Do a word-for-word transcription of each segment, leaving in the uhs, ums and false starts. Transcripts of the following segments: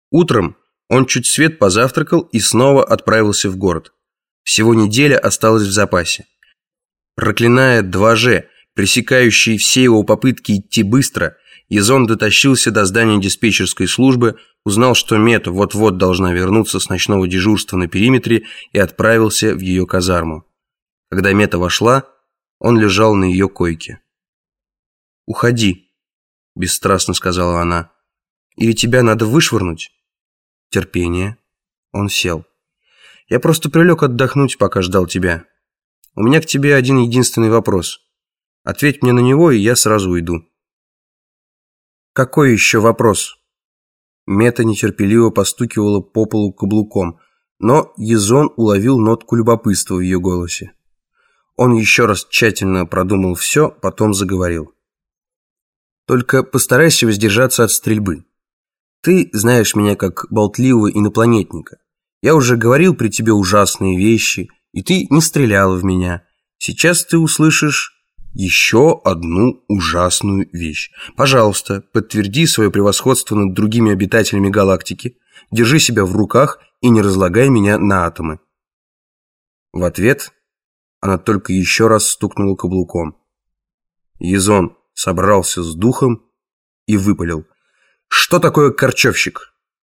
Утром он чуть свет позавтракал и снова отправился в город. Всего неделя осталась в запасе. Проклиная два же, пресекающие все его попытки идти быстро, Язон дотащился до здания диспетчерской службы, узнал, что Мета вот-вот должна вернуться с ночного дежурства на периметре, и отправился в ее казарму. Когда Мета вошла, он лежал на ее койке. «Уходи», – бесстрастно сказала она. «Или тебя надо вышвырнуть?» «Терпение». Он сел. «Я просто прилег отдохнуть, пока ждал тебя. У меня к тебе один единственный вопрос. Ответь мне на него, и я сразу уйду». «Какой еще вопрос?» Мета нетерпеливо постукивала по полу каблуком, но Язон уловил нотку любопытства в ее голосе. Он еще раз тщательно продумал все, потом заговорил. «Только постарайся воздержаться от стрельбы. Ты знаешь меня как болтливого инопланетника. Я уже говорил при тебе ужасные вещи, и ты не стреляла в меня. Сейчас ты услышишь еще одну ужасную вещь. Пожалуйста, подтверди свое превосходство над другими обитателями галактики, держи себя в руках и не разлагай меня на атомы». В ответ она только еще раз стукнула каблуком. Язон собрался с духом и выпалил: «Что такое корчевщик?»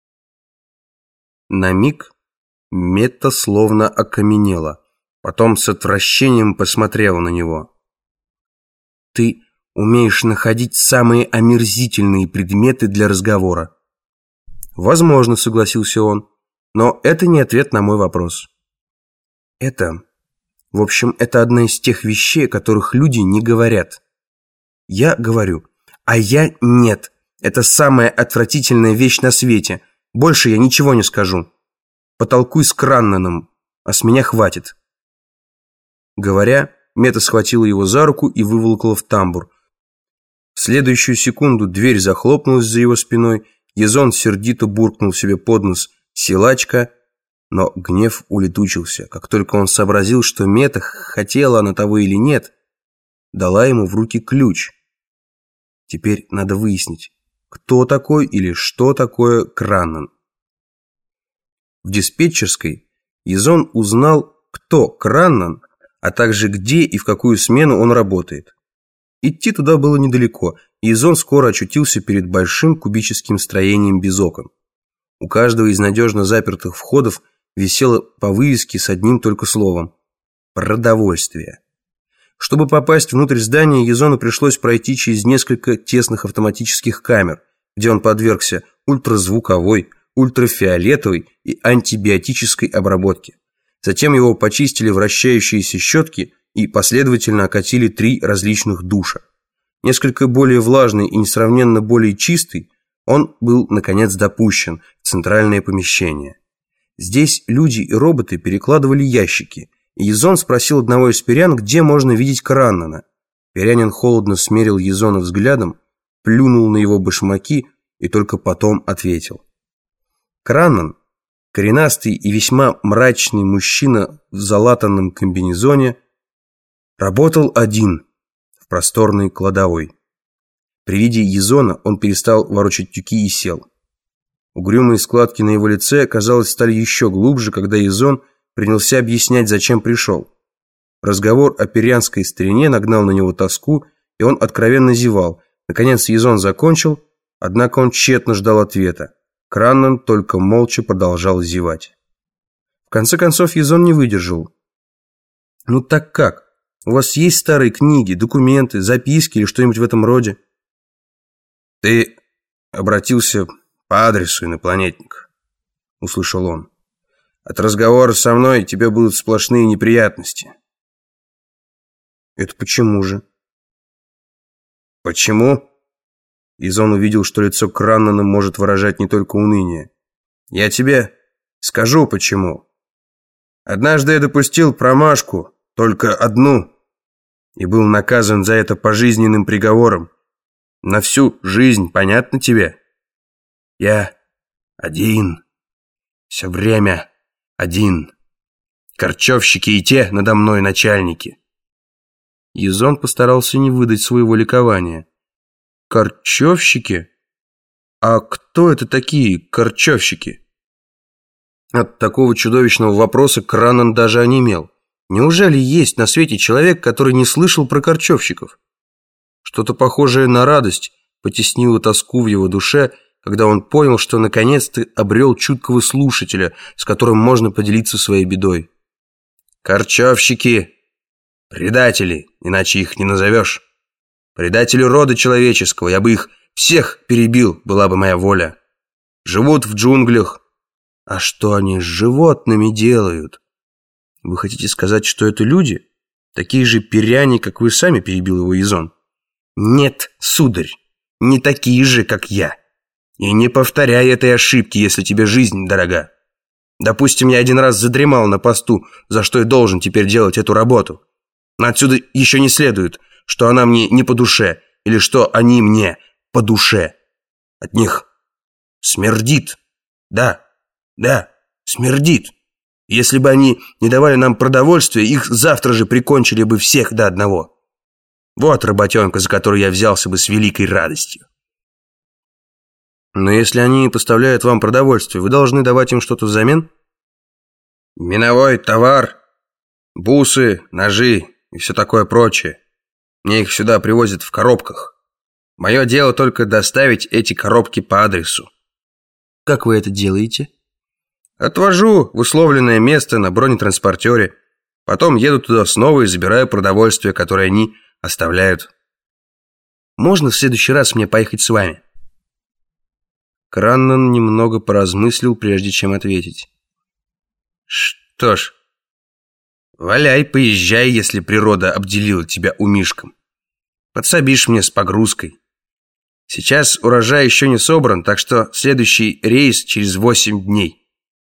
На миг Мета словно окаменела, потом с отвращением посмотрела на него. «Ты умеешь находить самые омерзительные предметы для разговора». «Возможно», — согласился он, «но это не ответ на мой вопрос». «Это, в общем, это одна из тех вещей, о которых люди не говорят. Я говорю, а я нет. Это самая отвратительная вещь на свете. Больше я ничего не скажу. Потолкуй с Краннаном, а с меня хватит». Говоря, Мета схватила его за руку и выволокла в тамбур. В следующую секунду дверь захлопнулась за его спиной. Язон сердито буркнул себе под нос «силачка», но гнев улетучился, как только он сообразил, что Мета, хотела она того или нет, дала ему в руки ключ. Теперь надо выяснить, кто такой или что такое Краннан. В диспетчерской Язон узнал, кто Краннан, а также где и в какую смену он работает. Идти туда было недалеко, и Язон скоро очутился перед большим кубическим строением без окон. У каждого из надежно запертых входов висело по вывеске с одним только словом – «Продовольствие». Чтобы попасть внутрь здания, Язону пришлось пройти через несколько тесных автоматических камер, где он подвергся ультразвуковой, ультрафиолетовой и антибиотической обработке. Затем его почистили вращающиеся щетки и последовательно окатили три различных душа. Несколько более влажный и несравненно более чистый, он был, наконец, допущен в центральное помещение. Здесь люди и роботы перекладывали ящики, и Язон спросил одного из пирян, где можно видеть Краннана. Пирянин холодно смерил Язона взглядом, плюнул на его башмаки и только потом ответил. Краннан, коренастый и весьма мрачный мужчина в залатанном комбинезоне, работал один в просторной кладовой. При виде Язона он перестал ворочать тюки и сел. Угрюмые складки на его лице, казалось, стали еще глубже, когда Язон принялся объяснять, зачем пришел. Разговор о пирянской старине нагнал на него тоску, и он откровенно зевал. Наконец Язон закончил, однако он тщетно ждал ответа. Краннан только молча продолжал зевать. В конце концов Язон не выдержал. «Ну так как? У вас есть старые книги, документы, записки или что-нибудь в этом роде?» «Ты обратился по адресу, инопланетник», — услышал он. «От разговора со мной тебе будут сплошные неприятности». «Это почему же?» «Почему?» Язон увидел, что лицо Краннана может выражать не только уныние. «Я тебе скажу, почему. Однажды я допустил промашку, только одну, и был наказан за это пожизненным приговором. На всю жизнь, понятно тебе? Я один, все время один. Корчевщики и те надо мной начальники». Язон постарался не выдать своего ликования. «Корчевщики? А кто это такие корчевщики? От такого чудовищного вопроса Краннан даже онемел. Неужели есть на свете человек, который не слышал про корчевщиков? Что-то похожее на радость потеснило тоску в его душе, когда он понял, что наконец-то обрел чуткого слушателя, с которым можно поделиться своей бедой. Корчевщики, предатели, иначе их не назовешь. Предатели рода человеческого, я бы их всех перебил, была бы моя воля. Живут в джунглях. А что они с животными делают? Вы хотите сказать, что это люди? Такие же пиряне, как вы сами, перебил его Язон. Нет, сударь, не такие же, как я. И не повторяй этой ошибки, если тебе жизнь дорога. Допустим, я один раз задремал на посту, за что и должен теперь делать эту работу. Но отсюда еще не следует, что она мне не по душе, или что они мне по душе. От них смердит. Да, да, смердит. Если бы они не давали нам продовольствия, их завтра же прикончили бы всех до одного. Вот работенка, за которую я взялся бы с великой радостью. Но если они поставляют вам продовольствие, вы должны давать им что-то взамен? Миновой товар, бусы, ножи и все такое прочее. Мне их сюда привозят в коробках. Мое дело только доставить эти коробки по адресу. Как вы это делаете? Отвожу в условленное место на бронетранспортере. Потом еду туда снова и забираю продовольствие, которое они оставляют. Можно в следующий раз мне поехать с вами? Краннан немного поразмыслил, прежде чем ответить. Что ж, валяй, поезжай, если природа обделила тебя умишком. Подсобишь мне с погрузкой. Сейчас урожай еще не собран, так что следующий рейс через восемь дней.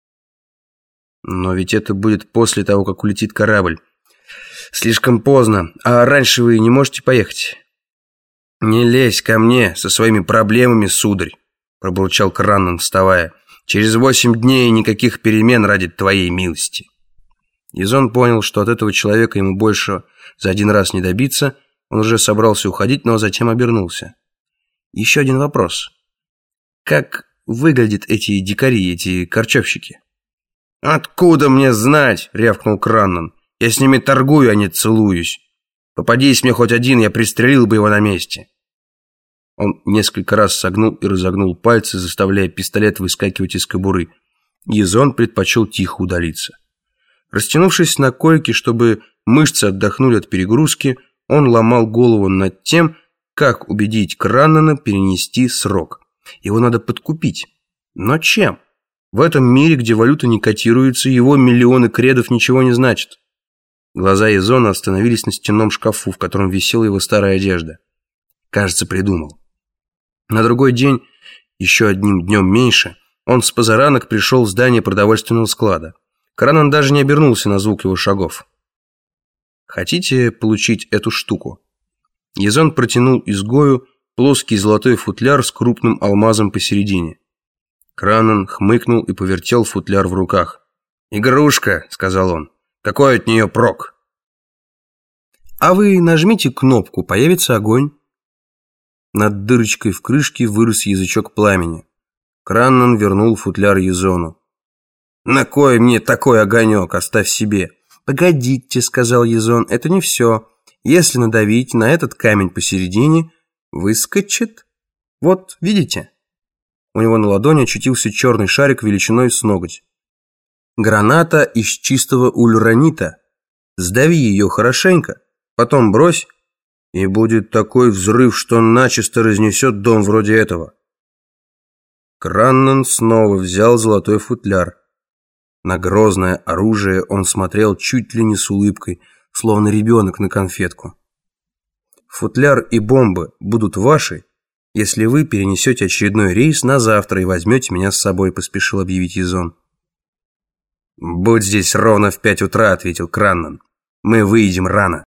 Но ведь это будет после того, как улетит корабль. Слишком поздно. А раньше вы не можете поехать? Не лезь ко мне со своими проблемами, сударь, пробурчал Краннан, вставая. Через восемь дней никаких перемен ради твоей милости. Язон понял, что от этого человека ему больше за один раз не добиться. Он уже собрался уходить, но затем обернулся. Еще один вопрос. Как выглядят эти дикари, эти корчевщики? Откуда мне знать, рявкнул Краннан. Я с ними торгую, а не целуюсь. Попадись мне хоть один, я пристрелил бы его на месте. Он несколько раз согнул и разогнул пальцы, заставляя пистолет выскакивать из кобуры. Язон предпочел тихо удалиться. Растянувшись на койке, чтобы мышцы отдохнули от перегрузки, он ломал голову над тем, как убедить Краннана перенести срок. Его надо подкупить. Но чем? В этом мире, где валюта не котируется, его миллионы кредов ничего не значат. Глаза Язона остановились на стенном шкафу, в котором висела его старая одежда. Кажется, придумал. На другой день, еще одним днем меньше, он с позаранок пришел в здание продовольственного склада. Краннан даже не обернулся на звук его шагов. «Хотите получить эту штуку?» Язон протянул изгою плоский золотой футляр с крупным алмазом посередине. Краннан хмыкнул и повертел футляр в руках. «Игрушка», — сказал он. «Какой от нее прок?» «А вы нажмите кнопку, появится огонь». Над дырочкой в крышке вырос язычок пламени. Краннан вернул футляр Язону. «На кой мне такой огонек? Оставь себе». «Погодите», — сказал Язон, — «это не все. Если надавить на этот камень посередине, выскочит. Вот, видите?» У него на ладони очутился черный шарик величиной с ноготь. «Граната из чистого ульранита. Сдави ее хорошенько, потом брось, и будет такой взрыв, что начисто разнесет дом вроде этого». Краннан снова взял золотой футляр. На грозное оружие он смотрел чуть ли не с улыбкой, словно ребенок на конфетку. «Футляр и бомбы будут ваши, если вы перенесете очередной рейс на завтра и возьмете меня с собой», — поспешил объявить Язон. «Будь здесь ровно в пять утра», — ответил Краннан. «Мы выйдем рано».